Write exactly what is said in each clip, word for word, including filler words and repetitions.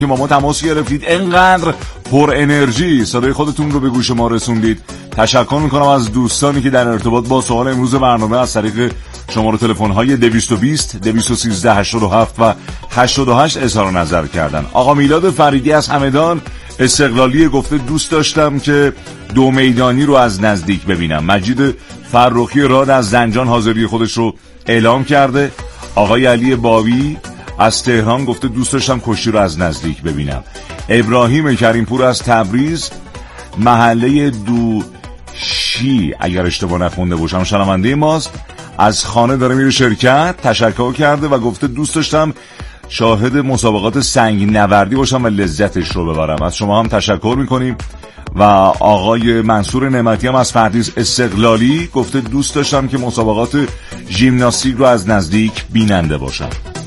که ما تماس گرفتید، انقدر پر انرژی صدای خودتون رو به گوش ما رسوندید. تشکر میکنم از دوستانی که در ارتباط با سوال امروز برنامه از طریق شماره تلفن های دویست و بیست دویست و سیزده هشتاد و هفت و هشتاد و هشت اظهار نظر کردن. آقا میلاد فریدی از همدان استقلالی گفته دوست داشتم که دو میدانی رو از نزدیک ببینم. مجید فرخی راد از زنجان حاضری خودش رو اعلام کرده. آقای علی باوی از تهران گفته دوست داشتم کشتی رو از نزدیک ببینم. ابراهیم کریمپور از تبریز محله دوشی اگر اشتباه نخونده باشم شنونده ماست، از خانه داره میره شرکت، تشکر کرده و گفته دوست داشتم شاهد مسابقات سنگ نوردی باشم و لذتش رو ببرم. از شما هم تشکر میکنیم. و آقای منصور نعمتی هم از پردیس استقلالی گفته دوست داشتم که مسابقات ژیمناستیک رو از نزدیک بیننده باشم.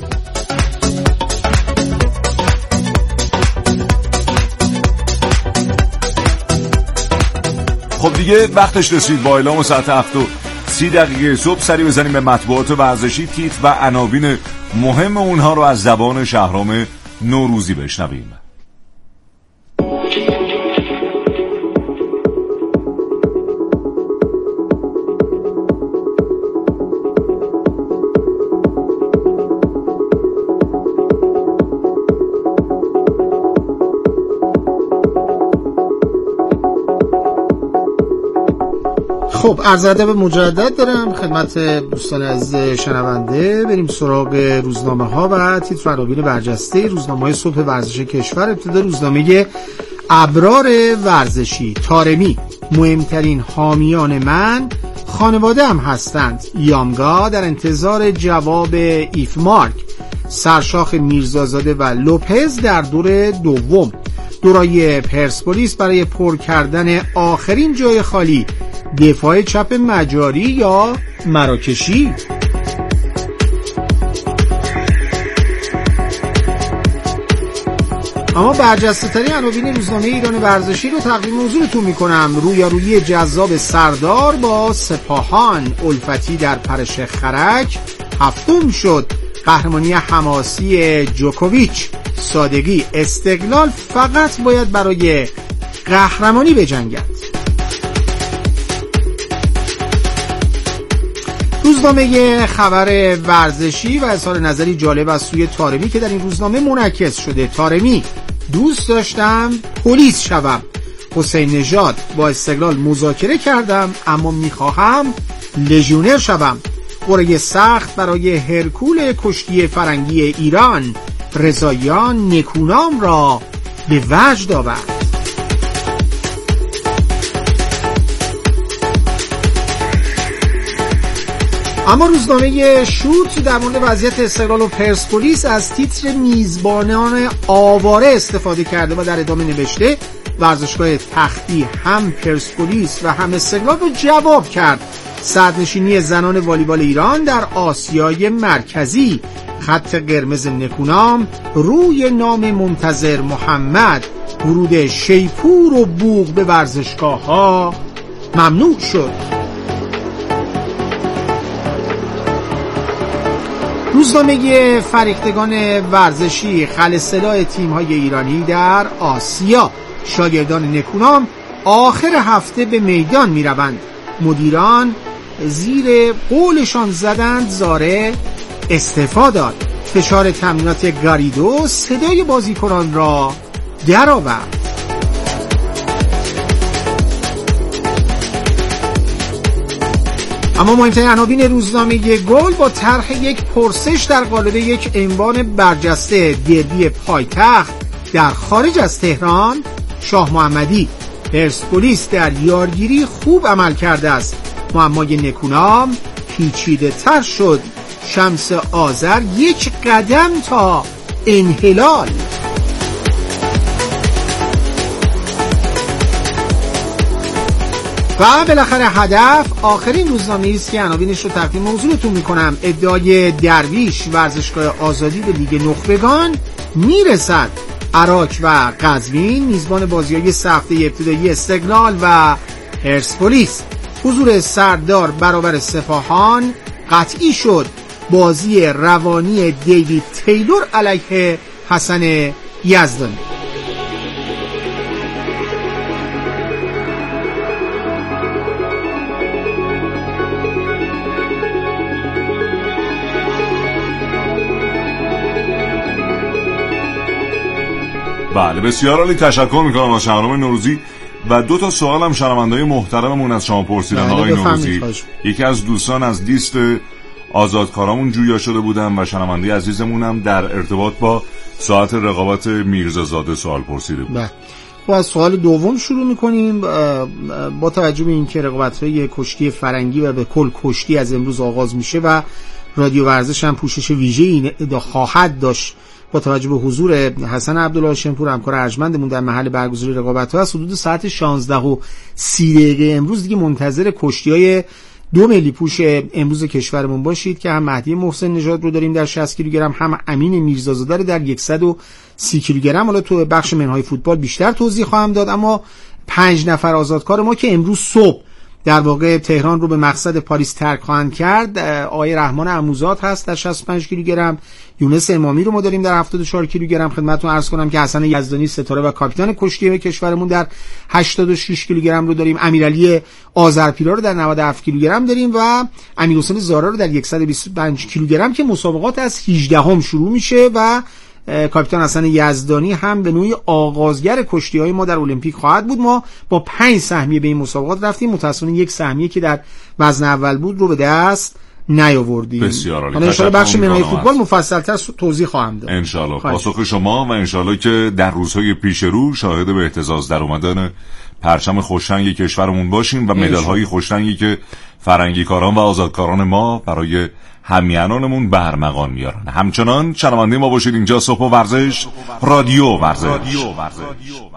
خب دیگه وقتش رسید با اعلام ساعت هفت و سی دقیقه صبح سری بزنیم به مطبوعات ورزشی، تیتر و عناوین مهم اونها رو از زبان شهرام نوروزی بشنویم. خب عرض ادب مجدد دارم خدمت دوستان عزیز شنونده. بریم سراغ روزنامه ها و تیتر عناوین برجسته روزنامه های صبح ورزش کشور. ابتدا روزنامه ابرار ورزشی. طارمی: مهمترین حامیان من خانواده هم هستند. یامگا در انتظار جواب ایف مارک. سرشاخ میرزازاده و لوپز در دور دوم. دورای پرسپولیس برای پر کردن آخرین جای خالی. دفاع چپ مجاری یا مراکشی؟ اما برجسته ترین عناوین روزنامه ایران ورزشی رو تقدیم حضورتون میکنم. رویارویی جذاب سردار با سپاهان. الفتی در پرش خرک هفتم شد. قهرمانی حماسی جوکوویچ. سادگی: استقلال فقط باید برای قهرمانی بجنگد. روزنامه خبر ورزشی و اظهار نظری جالب از سوی طارمی که در این روزنامه منعکس شده. طارمی: دوست داشتم پلیس شوم. حسین نژاد: با استقلال مذاکره کردم اما میخواهم لژیونر شوم. قرعه سخت برای هرکول کشتی فرنگی ایران. رضاییان نکونام را به وجد آورد. اما روزنامه شوت در مورد وضعیت استقلال و پرسپولیس از تیتر میزبانان آواره استفاده کرده و در ادامه نوشته ورزشگاه تختی هم پرسپولیس و هم استقلال رو جواب کرد. صدرنشینی زنان والیبال ایران در آسیای مرکزی. خط قرمز نکونام روی نام منتظر محمد. ورود شیپور و بوق به ورزشگاه ها ممنوع شد. روزنامه فریختگان ورزشی. خلسلا تیم‌های ایرانی در آسیا. شاگردان نکونام آخر هفته به میدان می‌روند. مدیران زیر قولشان زدند زاره استعفا داد. فشار تمرینات گاریدو صدای بازیکنان را درآورد. اما مهمترین عناوین روزنامه گل با طرح یک پرسش در قالب یک عنوان برجسته. دربی پایتخت در خارج از تهران. شاه محمدی: پرسپولیس در یارگیری خوب عمل کرده است. معمای نکونام پیچیده تر شد. شمس آذر: یک قدم تا انحلال. و بالاخره هدف آخرین روزنامه‌ای است که عناوینش رو تقدیم حضورتون میکنم. ادعای درویش ورزشگاه آزادی به لیگ نخبگان میرسد. عراق و قزوین میزبان بازی‌های سه هفته ابتدایی استقلال و پرسپولیس. حضور سردار برابر سپاهان قطعی شد. بازی روانی دیوید تیلور علیه حسن یزدانی. بله بسیار عالی، تشکر میکنم از شهرام نوروزی. و دو تا سوال هم شنونده‌های محترممون از شما پرسیدن آقای نوروزی. یکی از دوستان از لیست آزادکارامون جویا شده بودن و شنونده عزیزمون هم در ارتباط با ساعت رقابت میرزازاده سوال پرسیده بود. بله خب از سوال دوم شروع میکنیم. با توجه به اینکه رقابت‌های کشتی فرنگی و به کل کشتی از امروز آغاز میشه و رادیو ورزش هم پوشش ویژه‌ای خواهد داشت، با توجه به حضور حسن عبدالهاشمپور همکار ارجمندمون در محل برگزاری رقابت‌ها، از حدود ساعت شانزده و سی دقیقه امروز دیگه منتظر کشتی‌های دو ملی پوش امروز کشورمون باشید که هم مهدی محسن نژاد رو داریم در شصت کیلوگرم، هم امین میرزازاده رو در صد و سی کیلوگرم. حالا تو بخش منهای فوتبال بیشتر توضیح خواهم داد، اما پنج نفر آزادکار ما که امروز صبح در واقع تهران رو به مقصد پاریس ترک خواهند کرد، آقای رحمان عموزاد هست در شصت و پنج کیلوگرم، یونس امامی رو ما داریم در هفتاد و چهار کیلوگرم. خدمتتون عرض کنم که حسن یزدانی ستاره و کاپیتان کشتی کشورمون در هشتاد و شش کیلوگرم رو داریم، امیرعلی آذرپیرا رو در نود و هفت کیلوگرم داریم و امیرحسین زارا رو در صد و بیست و پنج کیلوگرم که مسابقات از هجدهم شروع میشه و کاپیتان حسن یزدانی هم به نوعی آغازگر کشتی‌های ما در المپیک خواهد بود. ما با پنج سهمیه به این مسابقات رفتیم، متأسفانه یک سهمیه که در وزن اول بود رو به دست نیاوردیم. بسیار عالی. حالا ان شاءالله بخش منهای فوتبال مفصل‌تر توضیح خواهم داد. ان شاءالله. پاسخ شما و ان شاءالله که در روزهای پیش رو شاهد به اهتزاز در اومدن پرچم خوشرنگ کشورمون باشیم و مدال‌های خوشرنگی که فرنگیکاران و آزادکاران ما برای همیهنانمون به ارمغان میارن. همچنان شنونده ما باشید. اینجا صبح و ورزش، رادیو ورزش. رادیو ورزش.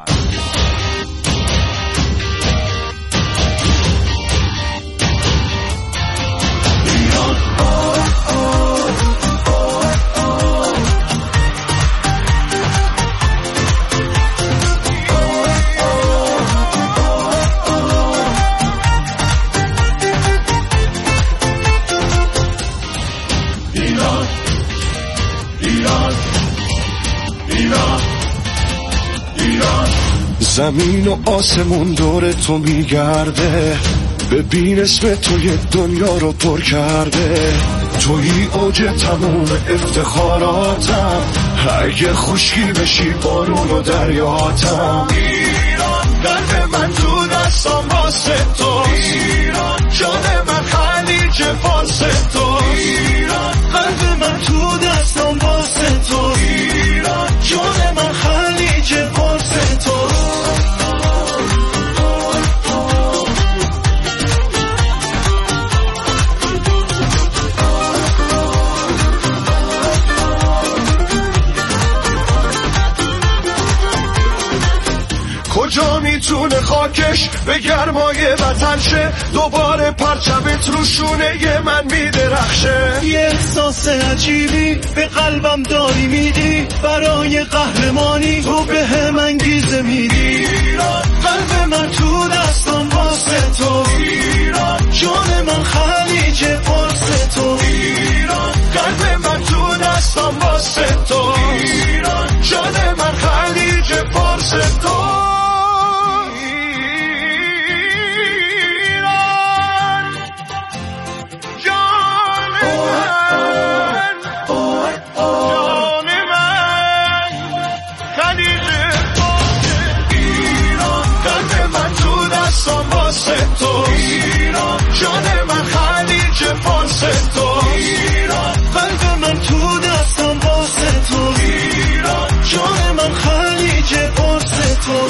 زمین و آسمون دور تو میگرده، ببین اسم تو یه دنیا رو پر کرده، توی اوج تموم افتخاراتم، اگه خشکی بشی بارون و دریاتم. ایران قلب من تو دستم واسه تو، ایران جان من خلیج فارس تو، ایران قلب من تو دستم واسه تو، ایران جان من خلیج فارس تو. کجا میتونه خاکش به گرمای وطن شه، دوباره پرچمت رو شونه من میدرخشه. یه احساس عجیبی به قلبم داری میدی، برای قهرمانی تو به هم انگیزه میدی. ایران قلب من تو دستم واسه تو، ایران جان من خلیج فارس تو، ایران قلب من تو دستم واسه تو، ایران جان من خلیج فارس تو. تو ایران جان من خلیج فارس تو، ایران قلب من تو دستم واسه تو، ایران جان من خلیج فارس تو.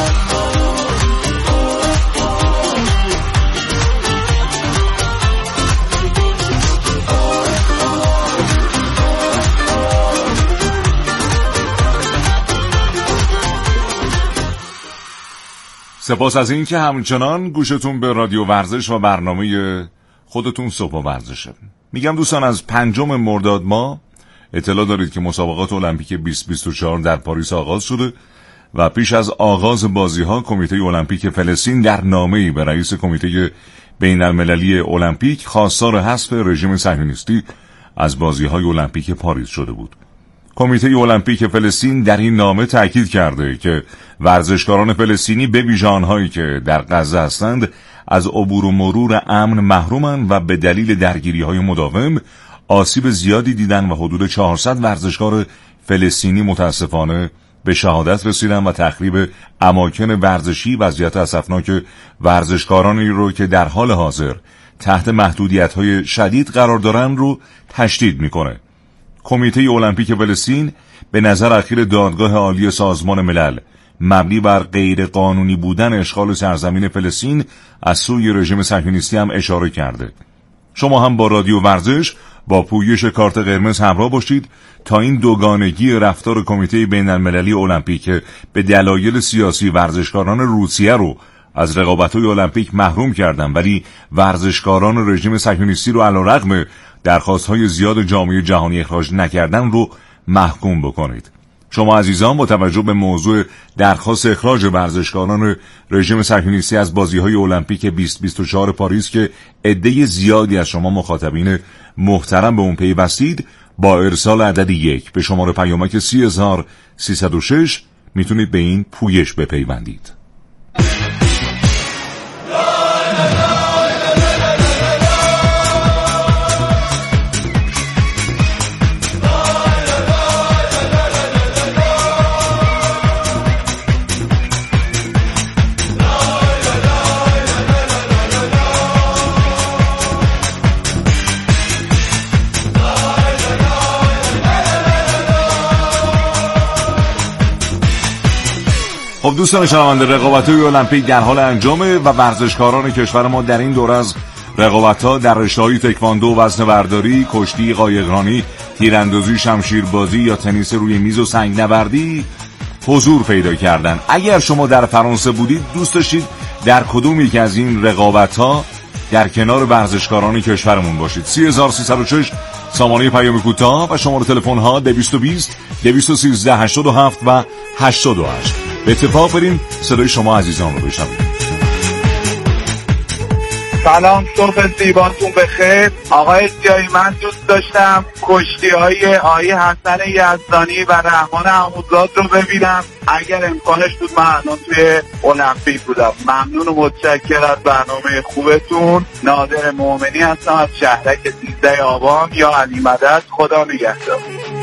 سپاس از این که همچنان گوشتون به رادیو ورزش و برنامه خودتون صبح و ورزشه. میگم دوستان از پنجم مرداد ما اطلاع دارید که مسابقات المپیک بیست بیست و چهار در پاریس آغاز شده و پیش از آغاز بازی‌ها کمیته المپیک فلسطین در نامه‌ای به رئیس کمیته بین‌المللی المپیک خواستار حذف رژیم صهیونیستی از بازی‌های المپیک پاریس شده بود. کمیته المپیک فلسطین در این نامه تاکید کرده که ورزشکاران فلسطینی به ویژه آنهایی که در غزه هستند از عبور و مرور امن محرومند و به دلیل درگیری‌های مداوم آسیب زیادی دیدن و حدود چهارصد ورزشکار فلسطینی متاسفانه به شهادت رسیدن و تخریب اماکن ورزشی وضعیت اسفناک ورزشکارانی رو که در حال حاضر تحت محدودیت‌های شدید قرار دارن رو تشدید میکنه. کمیته المپیک فلسطین به نظر اخیر دادگاه عالی سازمان ملل مبنی بر غیر قانونی بودن اشغال سرزمین فلسطین از سوی رژیم صهیونیستی هم اشاره کرده. شما هم با رادیو ورزش با پویش کارت قرمز همراه باشید تا این دوگانگی رفتار کمیته بین المللی المپیک به دلایل سیاسی ورزشکاران روسیه رو از رقابت‌های المپیک محروم کردن ولی ورزشکاران رژیم صهیونیستی رو علیرغم درخواست‌های زیاد جامعه جهانی اخراج نکردن رو محکوم بکنید. شما عزیزان با توجه به موضوع درخواست اخراج ورزشکاران رژیم صهیونیستی از بازی‌های المپیک بیست بیست و چهار پاریس که عده زیادی از شما مخاطبین محترم به اون پیوستید با ارسال عدد یک به شماره پیامک سی هزار سیصد و شش میتونید به این پویش بپیوندید. خب دوستان شنونده، رقابت‌های المپیک در حال انجامه و ورزشکاران کشور ما در این دور از رقابت‌ها در رشته‌های تکواندو، وزنه‌برداری، کشتی، قایقرانی، تیراندازی، شمشیربازی یا تنیس روی میز و سنگ‌نوردی حضور پیدا کردن. اگر شما در فرانسه بودید دوست داشتید در کدوم یک از این رقابت‌ها در کنار ورزشکاران کشورمون باشید. سی هزار سیصد و شش سامانه پیام کوتاه و شماره تلفن‌ها دویست و بیست دویست و سیزده هشتاد و هفت و هشتاد و هشت. به اتفاق بریم صدای شما عزیزان رو بشنویم. سلام، صبح زیباتون بخیر. آقای سیاهی، من دوست داشتم کشتی های آقای حسن یزدانی و رحمان حمودزاد رو ببینم. اگر امکانش بود من الان توی المپیک بودم. ممنون و متشکر از برنامه خوبتون. نادر مومنی هستم از شهرک سیزده آبان یا علی مدد. خدا نگهدار.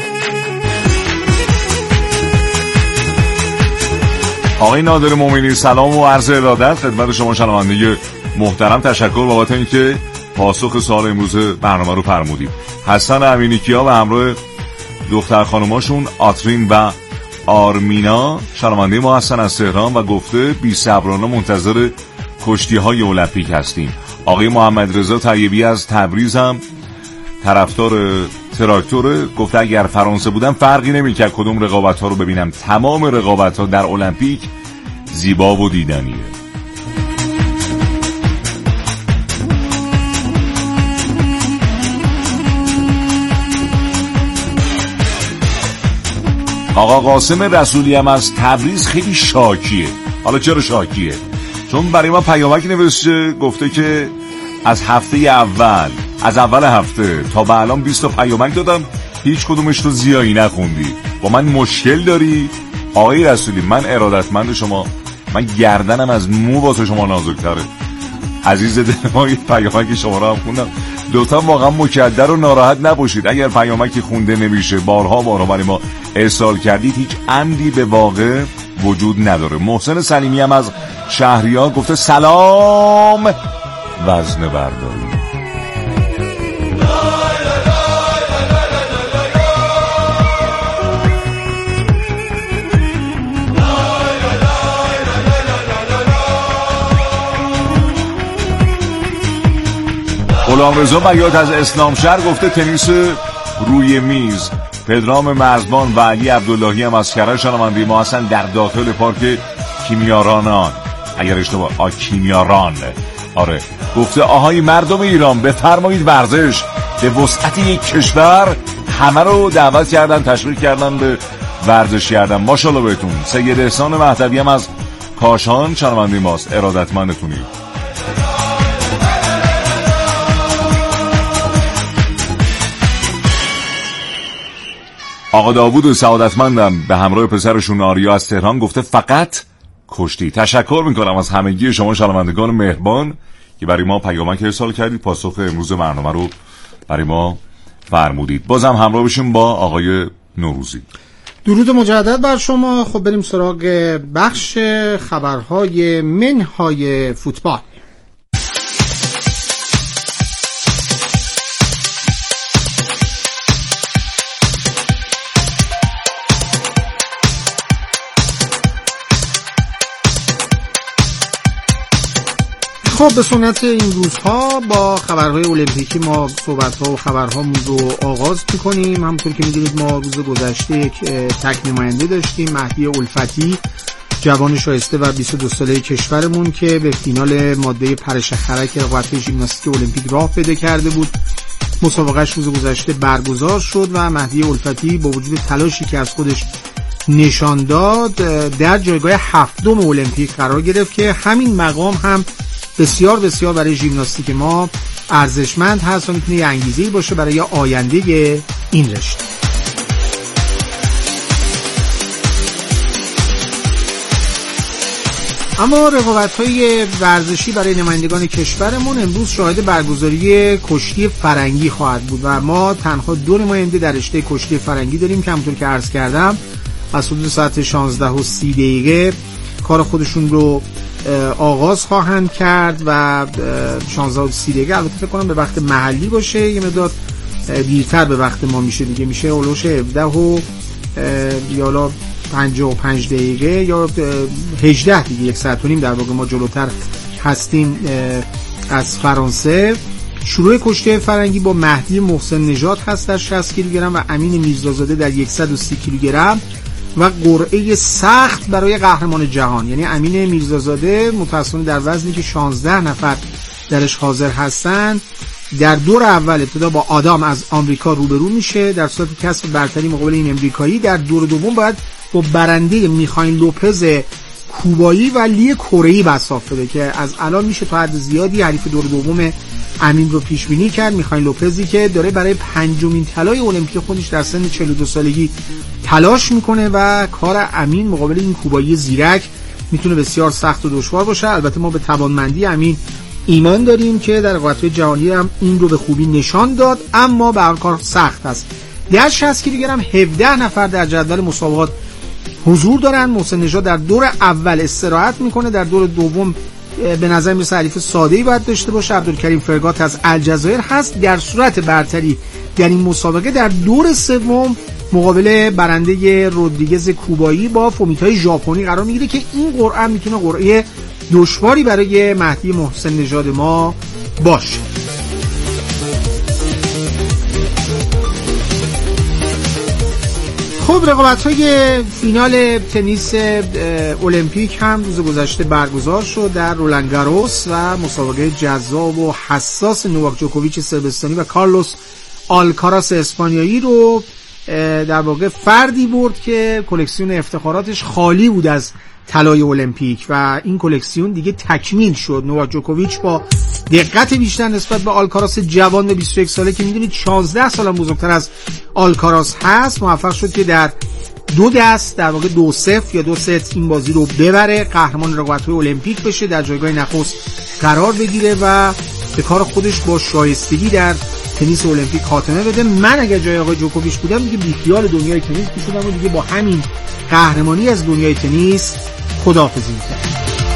آقای نادر مومنی، سلام و عرض ارادت خدمت شما شنونده محترم. تشکر بابت اینکه پاسخ سوال امروز برنامه رو فرمودید. حسن امینیکیا و همراه دختر خانماشون آترین و آرمینا شنونده ما هستن از تهران و گفته بی‌صبرانه منتظر کشتی‌های المپیک هستیم. آقای محمد رضا طیبی از تبریز هم طرفدار تراکتور، گفته اگر فرانسه بودم فرقی نمی‌کرد کدوم رقابت‌ها رو ببینم، تمام رقابت‌ها در المپیک زیبا و دیدنیه. آقا قاسم رسولی هم از تبریز خیلی شاکیه. حالا چرا شاکیه؟ چون برای ما پیامک نوشته، گفته که از هفته اول از اول هفته تا به الان بیست تا پیامک دادم، هیچ کدومش تو زیایی نخوندی. با من مشکل داری؟ آقای رسولی، من ارادتمند شما، من گردنم از مو واسه شما نازک‌تره. عزیز دل ما، یه پیامک شما رو هم خوندم. دوتا واقعا مکدر و ناراحت نباشید اگر پیامکی خونده نمیشه، بارها بارها برای ما ارسال کردید، هیچ عمدی به واقع وجود نداره. محسن سلیمی هم از شهریار گفته سلام وزنه برداری. غلامرضا بیات از اسلامشهر گفته تنیس روی میز. پدرام مرزبان و علی عبداللهی هم از کرج شنونده ما هستن در داخل پارک کیمیارانان، اگر اشتباه آ کیمیاران آره، گفته آهای مردم ایران بفرمایید ورزش به وسعت یک کشور همه رو دعوت کردن، تشویق کردن به ورزش کردن. ماشاءالله بهتون. سید احسان مهدوی هم از کاشان شنونده ماست، ارادتمندتونید. آقا داوود سعادتمندم به همراه پسرشون آریا از تهران گفته فقط کشتی. تشکر میکنم از همگی شما شنوندگان مهربان که برای ما پیامک ارسال کردید، پاسخ امروز برنامه رو برای ما فرمودید. بازم همراه بشیم با آقای نوروزی. درود مجدد بر شما. خب بریم سراغ بخش خبرهای منهای فوتبال. خب به سنت این روزها با خبرهای المپیکی ما صحبت‌ها و خبرهامون رو آغاز می‌کنیم. همونطور که می‌دونید ما روز گذشته یک تک نماینده داشتیم، مهدی الفتی، جوان شایسته و بیست و دو ساله کشورمون که به فینال ماده پرش خرک رقابت‌های ژیمناستیک المپیک راه پیدا کرده بود. مسابقهش روز گذشته برگزار شد و مهدی الفتی با وجود تلاشی که از خودش نشان داد در جایگاه هفتم المپیک قرار گرفت که همین مقام هم بسیار بسیار برای ژیمناستیک ما ارزشمند هست و میتونه یه انگیزه‌ای باشه برای آینده این رشته. اما رقابت‌های ورزشی برای نمایندگان کشورمون امروز شاهد برگزاری کشتی فرنگی خواهد بود و ما تنها دو نماینده در رشته کشتی فرنگی داریم که همونطور که عرض کردم از حدود ساعت شانزده و سی دقیقه کار خودشون رو آغاز خواهند کرد و شانزده و سی دقیقه البته فکر کنم به وقت محلی باشه، یه مقدار دیرتر به وقت ما میشه دیگه، میشه اولوش هفده و یا پنجاه و پنج دقیقه یا هجده دیگه، یک ساعت و نیم در واقع ما جلوتر هستیم از فرانسه. شروع کشتی فرنگی با مهدی محسن نژاد هست در شصت کیلوگرم و امین میرزازاده در صد و سی کیلوگرم و قرعه سخت برای قهرمان جهان، یعنی امین میرزازاده متأسفانه در وزنی که شانزده نفر درش حاضر هستند در دور اول ابتدا با آدام از آمریکا روبرو میشه در صورت کسب برتری مقابل این امریکایی. در دور دوم باید با برنده میخائیل لوپز کوبایی و لی کره‌ای بساط بده که از الان میشه تا حد زیادی حریف دور دوم امین رو پیش بینی کرد. میخائیل لوپزی که داره برای پنجمین طلای المپیک خودش در سن چهل و دو سالگی تلاش میکنه و کار امین مقابل این کوبایی زیرک میتونه بسیار سخت و دشوار باشه. البته ما به توانمندی امین ایمان داریم که در رقابت‌های جهانی هم این رو به خوبی نشان داد، اما به هر کار سخت است. در شصت کیلوگرم هفده نفر در جدول مسابقات حضور دارن. محسن نژاد در دور اول استراحت میکنه، در دور دوم به نظر میرسه حریف ساده‌ای باید داشته باشه. عبدالکریم فرگات از الجزایر هست. در صورت برتری در این مسابقه در دور سوم مقابل برنده رودریگز کوبایی با فومیتای ژاپنی قرار میگیره که این قرعه میتونه قرعه دشواری برای مهدی محسن نژاد ما باشه. خب رقابت‌های فینال تنیس المپیک هم روز گذشته برگزار شد در رولان گاروس و مسابقه جذاب و حساس نوواک جوکوویچ صربستانی و کارلوس آلکاراس اسپانیایی رو در واقع فردی برد که کلکسیون افتخاراتش خالی بود از طلای المپیک و این کلکسیون دیگه تکمیل شد. نوواک جوکوویچ با دقت بیشتر نسبت به آلکاراس جوان به بیست و یک ساله که میدونید شانزده سال بزرگتر از آلکاراس هست موفق شد که در دو دست در واقع دو صفر یا دو ست این بازی رو ببره، قهرمان رقابت‌های المپیک بشه، در جایگاه نخست قرار بگیره و به کار خودش با شایستگی در تنیس المپیک خاتمه بده. من اگر جای آقای جوکوویچ بودم دیگه بیخیال دنیای تنیس میشدم و دیگه با همین قهرمانی از دنیای تنیس خداحافظی می‌کردم.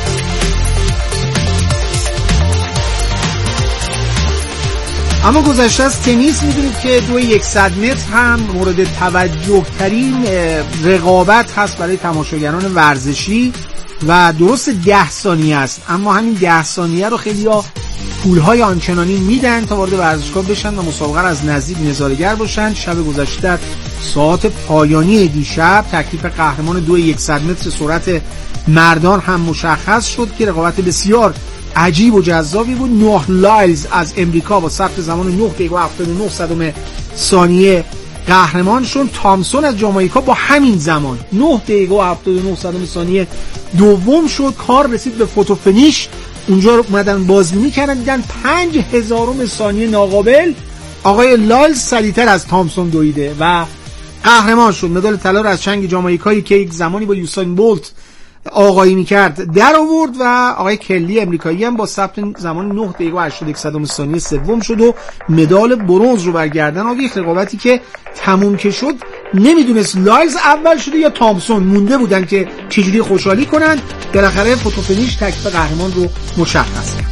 اما گذشته از تنیس میدونید که دوی صد متر هم مورد توجه ترین رقابت هست برای تماشاگران ورزشی و درست ده ثانیه است، اما همین ده ثانیه رو خیلی ها پولهای آنچنانی میدن تا وارد ورزشگاه بشن و مسابقه از نزدیک نظاره‌گر باشن. شب گذشته ساعت پایانی دیشب تکلیف قهرمان دوی صد متر سرعت مردان هم مشخص شد که رقابت بسیار عجیب و جذابی بود. نوح لایلز از امریکا با ثبت زمان نه دقیقه و هفتاد و نه صدم ثانیه قهرمان شد. تامسون از جامائیکا با همین زمان نه دقیقه و هفتاد و نه صدم ثانیه دوم شد. کار رسید به فوتو فینیش، اونجا رو اومدن بازبینی کردن دیدن پنج هزارم ثانیه ناقابل آقای لایلز سریعتر از تامسون دویده و قهرمان شد. مدال طلا رو از چنگ جامائیکایی که یک زمانی با یوساین بولت آقایی میکرد در آورد و آقای کلی امریکایی هم با ثبت زمان نه دقیقه و هشتاد و یک صدم ثانیه سوم شد و مدال برنز رو بر گردن آویخت. رقابتی که تموم که شد نمیدونست لایز اول شده یا تامسون، مونده بودن که چجوری خوشحالی کنن. بالاخره فوتوفینیش تکلیف قهرمان رو مشخص کرد.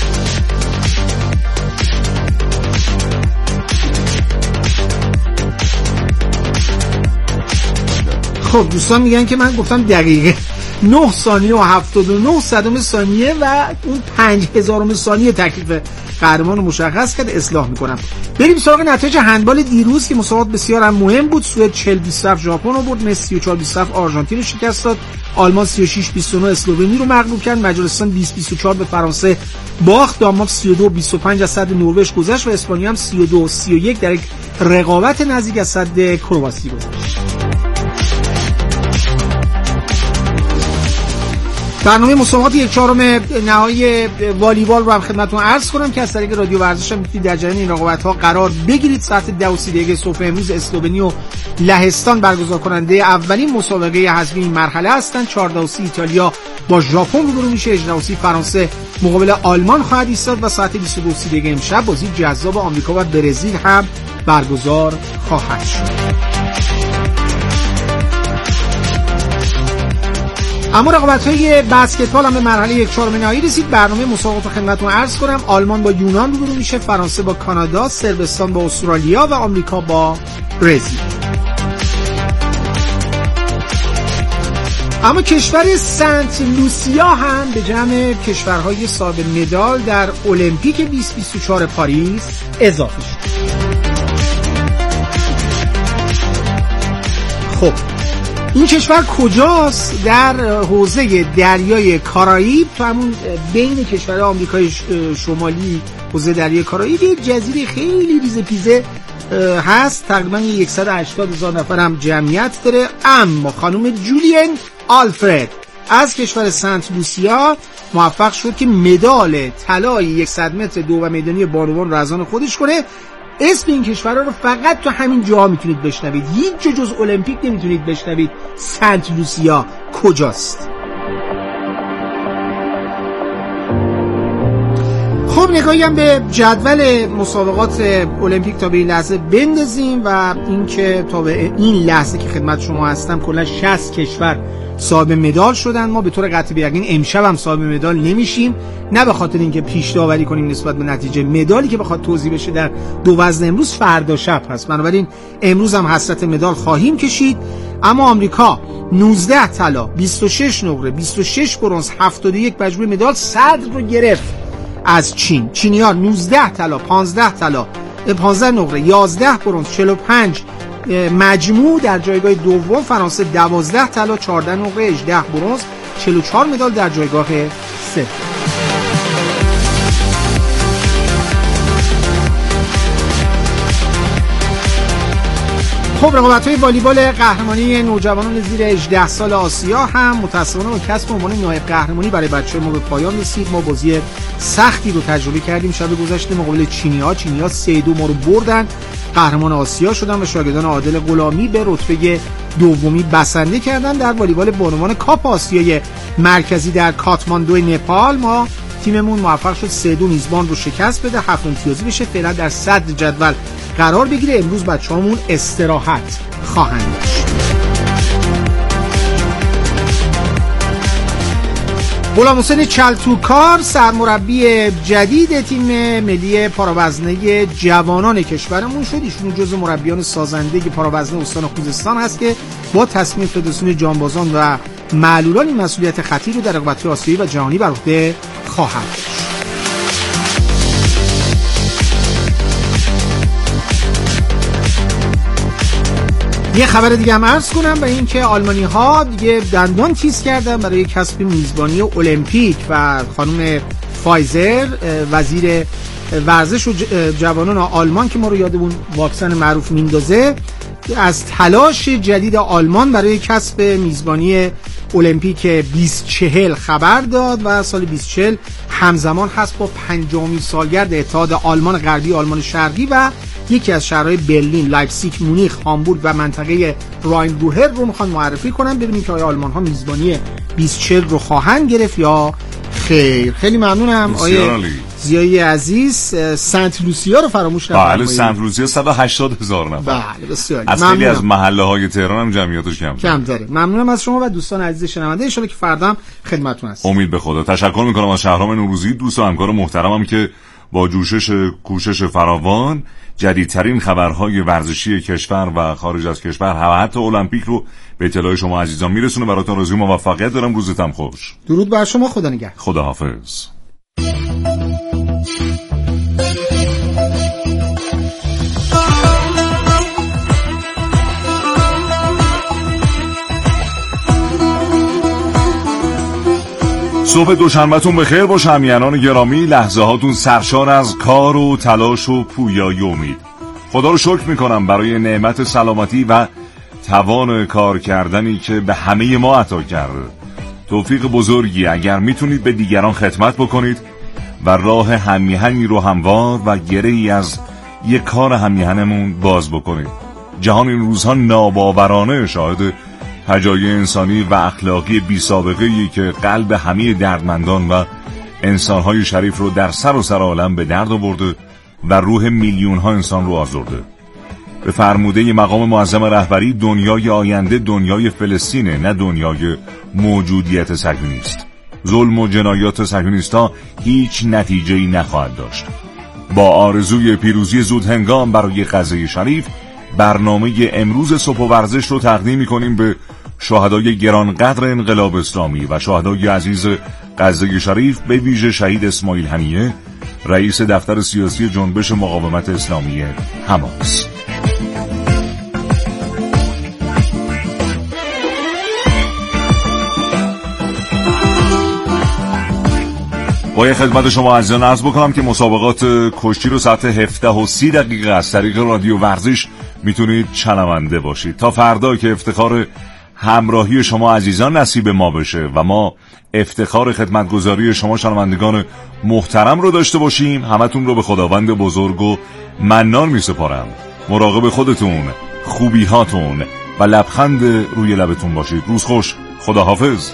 خب دوستان میگن که من گفتم دقیقه نه ثانیه و هفتاد و نه صدم ثانیه و اون پنج هزارم ثانیه تکلیف قهرمان رو مشخص کرد. اصلاح میکنم. بریم سراغ نتایج هندبال دیروز که مسابقات بسیار هم مهم بود. سوئد چهل بیست و هفت ژاپن رو برد، مصر سی و چهار بیست و هفت آرژانتین رو شکست داد، آلمان سی و شش بیست و نه اسلوونی رو مغلوب کرد، مجارستان بیست بیست و چهار به فرانسه باخت، دانمارک سی و دو بیست و پنج از صد نروژ گذشت و اسپانیا هم سی و دو سی و یک در یک رقابت نزدیک از صد کرواسی گذشت. برنامه مسابقات یک چهارم نهایی والیبال رو هم خدمتتون عرض کنم که از طریق رادیو ورزش هم میتونید در جریان این رقابت‌ها قرار بگیرید. ساعت ده و سی دقیقه صبح امروز اسلوونی و لهستان برگزار کننده اولین مسابقه حذفی این مرحله هستند. چهارده و سی ایتالیا با ژاپن روبرو میشه، هجده و سی فرانسه مقابل آلمان خواهد ایستاد و ساعت بیست و دو و سی دقیقه امشب بازی جذاب آمریکا و برزیل هم برگزار خواهد شد. اما رقابت‌های بسکتبال هم به مرحله یک چهارم نهایی رسید. برنامه مسابقات رو خدمتتون عرض کنم. آلمان با یونان روبرو میشه، فرانسه با کانادا، صربستان با استرالیا و آمریکا با برزیل. اما کشور سنت لوسیا هم به جمع کشورهای صاحب مدال در المپیک بیست بیست و چهار پاریس اضافه شد. خب این کشور کجاست؟ در حوزه دریای کارائیب، تو همون بین کشورهای آمریکای شمالی حوزه دریای کارائیب یک جزیره خیلی ریزه پیزه هست. تقریبا صد و هشتاد هزار نفر هم جمعیت داره. اما خانم جولین آلفرد از کشور سنت لوسیا موفق شد که مدال طلای صد متر دو و میدانی بانوان رو از آن خودش کنه. اسم این کشور رو فقط تو همین جا میتونید بشنوید، هیچ جا جز المپیک نمیتونید بشنوید. سنت لوسیا کجاست؟ خب نگاهی هم به جدول مسابقات المپیک تا به این لحظه بندازیم و اینکه تا به این لحظه که خدمت شما هستم کلا شصت کشور صاحب مدال شدن. ما به طور قطعی به یقین امشب هم صاحب مدال نمیشیم، نه به خاطر اینکه پیش داوری کنیم نسبت به نتیجه مدالی که بخواد توزیع بشه در دو وزن امروز فردا شب هست. بنابراین امروز هم حسرت مدال خواهیم کشید. اما آمریکا نوزده طلا، بیست و شش نقره، بیست و شش برنز، هفتاد و یک مجموعه مدال صدر رو گرفت از چین. چینی‌ها نوزده طلا، پانزده طلا، پانزده نقره، یازده برنز، چهل و پنج مجموع در جایگاه دوم. فرانسه دوازده طلا، چهارده نقره، هجده برنز، چهل و چهار مدال در جایگاه سوم. خب رقابت‌های والیبال قهرمانی نوجوانان زیر هجده سال آسیا هم متأسفانه با کسب عنوان نایب قهرمانی برای بچه‌ها ما به پایان رسید. ما بازی سختی رو تجربه کردیم شب گذشته مقابل چینی‌ها. چینی‌ها سه دو ما رو بردن، قهرمان آسیا شدن و شاگردان عادل غلامی به رتبه دومی بسنده کردن. در والیبال بانوان کاپ آسیای مرکزی در کاتماندو نپال ما تیممون موفق شد سه دو میزبان رو شکست بده، هفت امتیازی بشه، فعلا در صدر جدول قرار بگیره. امروز بچه‌هامون استراحت خواهند داشت. غلام حسین چلتوکار سرمربی جدید تیم ملی پاراوزنه جوانان کشورمون شد. ایشون جزو مربیان سازنده پاراوزنه استان خوزستان هست که با تصمیم فدراسیون جانبازان و معلولان این مسئولیت خطیر رو در رقابت‌های آسیایی و جهانی بر عهده خواهد داشت. یه خبر دیگه هم عرض کنم و این که آلمانی ها دیگه دندان تیز کردن برای کسب میزبانی المپیک و خانم فایزر وزیر ورزش و جوانان آلمان که ما رو یادمون واکسن معروف میندازه از تلاش جدید آلمان برای کسب میزبانی المپیک بیست چهل خبر داد و سال بیست چهل همزمان هست با پنجمین سالگرد اتحاد آلمان غربی آلمان شرقی و یکی از شهرهای برلین، لایپزیگ، مونیخ، هامبورگ و منطقه راین روهر رو میخوان معرفی کنن. ببینیم که آیا آلمان ها میزبانی بیست چهل رو خواهند گرفت یا خیر. خیلی ممنونم آیه زیایی عزیز. سنت لوسیا رو فراموش نکنید. بله سنت لوسیا صد و هشتاد هزار نفر. بله بسیار از خیلی از محله های تهران هم جمعیتش کم کم داره. ممنونم از شما و دوستان عزیز شنونده. ان شاء الله که فردا هم خدمتتون هستم. امید به خدا. تشکر میکنم از شهرام نوروزی، دوست و همکار محترمم که با جوشش کوشش فراوان جدیدترین خبرهای ورزشی کشور و خارج از کشور و حتی المپیک رو به اطلاع شما عزیزان میرسونه. براتون آرزوی موفقیت دارم. روزتون خوش. درود بر شما. خدا نگهدار. خداحافظ. صبح دوشنبهتون بخیر باشه همینان گرامی. لحظه هاتون سرشار از کار و تلاش و پویایی و امید. خدا رو شکر میکنم برای نعمت سلامتی و توان کار کردنی که به همه ما عطا کرده. توفیق بزرگی. اگر میتونید به دیگران خدمت بکنید و راه همیهنی رو هموار و گره‌ای از یک کار همیهنمون باز بکنید. جهان این روزها ناباورانه شاهد فجایع انسانی و اخلاقی بی سابقه‌ای که قلب همه دردمندان و انسان‌های شریف رو در سر و سر عالم به درد آورده و روح میلیون‌ها انسان رو آزرده. به فرموده مقام معظم رهبری دنیای آینده دنیای فلسطینه، نه دنیای موجودیت صهیونیست. ظلم و جنایات صهیونیست‌ها هیچ نتیجه‌ای نخواهد داشت. با آرزوی پیروزی زود هنگام برای غزه شریف، برنامه امروز صبح و ورزش رو تقدیم می‌کنیم به شهدای گرانقدر انقلاب اسلامی و شهدای عزیز غزه شریف، به ویژه شهید اسماعیل هنیه، رئیس دفتر سیاسی جنبش مقاومت اسلامی حماس. باید خدمت شما عزیزان عرض بکنم که مسابقات کشتی رو ساعت هفده و سی دقیقه از طریق رادیو ورزش میتونید شنونده باشید. تا فردا که افتخار همراهی شما عزیزان نصیب ما بشه و ما افتخار خدمتگزاری شما شنوندگان محترم رو داشته باشیم، همتون رو به خداوند بزرگ و منان میسپارم. مراقب خودتون، خوبی هاتون و لبخند روی لبتون باشید. روز خوش. خداحافظ.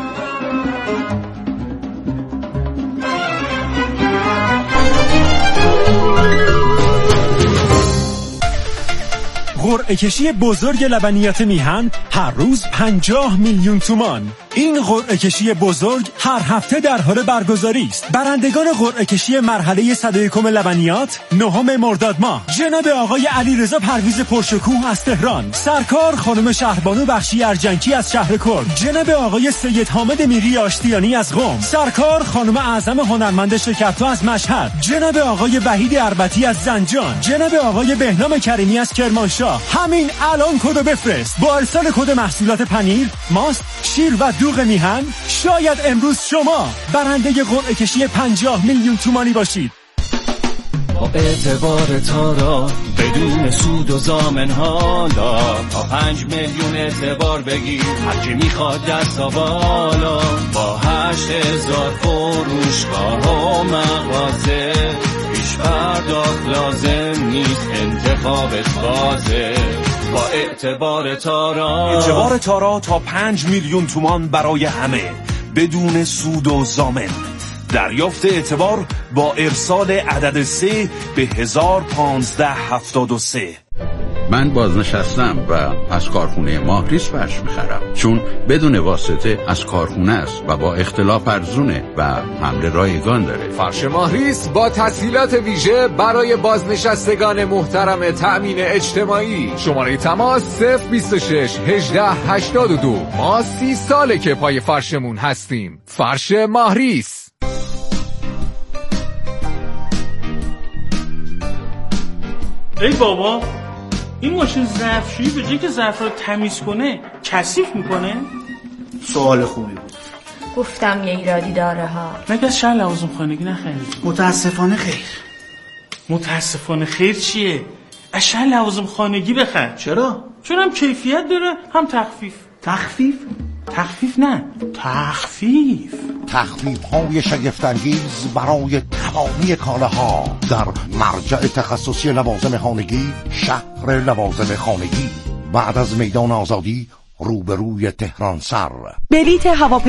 قرعه کشی بزرگ لبنیات میهن هر روز پنجاه میلیون تومان. این قرعه کشی بزرگ هر هفته در حال برگزاری است. برندگان قرعه کشی مرحله صد و یکم لبنیات نهم مرداد ماه: جناب آقای علیرضا پرویز پرشکوه از تهران، سرکار خانم شهربانو بخشی ارجنکی از شهر کرد، جناب آقای سید حامد میری آشتیانی از قم، سرکار خانم اعظم هنرمند شکرتا از مشهد، جناب آقای وحید اربتی از زنجان، جناب آقای بهنام کریمی از کرمانشاه. همین الان کدو بفرست. با ارسال کد محصولات پنیر، ماست، شیر و دوغ میهن شاید امروز شما برنده قرعه کشی پنجاه میلیون تومانی باشید. با اعتبار تارا بدون سود و زامن حالا تا پنج میلیون اعتبار بگیر هر کی میخواد دست بالا. با هشت هزار فروشگاه و مغازه پیش پرداخت لازم نیست، انتخابت بازه. با اعتبار تارا اعتبار تارا تا پنج میلیون تومان برای همه بدون سود و ضامن. دریافت اعتبار با ارسال عدد سه به هزار پانزده هفتاد و سه. من بازنشستم و از کارخونه ماهریس فرش میخرم، چون بدون واسطه از کارخونه است و با اختلاف ارزونه و حمل رایگان داره. فرش ماهریس با تسهیلات ویژه برای بازنشستگان محترم تأمین اجتماعی. شماره تماس صفر بیست و شش هجده هشتاد و دو. ما سی ساله که پای فرشمون هستیم. فرش ماهریس. ای بابا، این ماشین ظرفشویی به جای که ظرف رو تمیز کنه کثیف میکنه؟ سوال خوبی بود. گفتم یه ایرادی داره ها. مگه از شهر لوازم خانگی نخریدی؟ متاسفانه خیر. متاسفانه خیر چیه؟ از شهر لوازم خانگی بخر. چرا؟ چون هم کیفیت داره هم تخفیف. تخفیف؟ تخفیف نه، تخفیف. تخفیف‌های شگفت‌انگیز برای تمامی کالاها در مرجع تخصصی لوازم خانگی شهر لوازم خانگی بعد از میدان آزادی روبروی تهران سر. بلیت هواپیما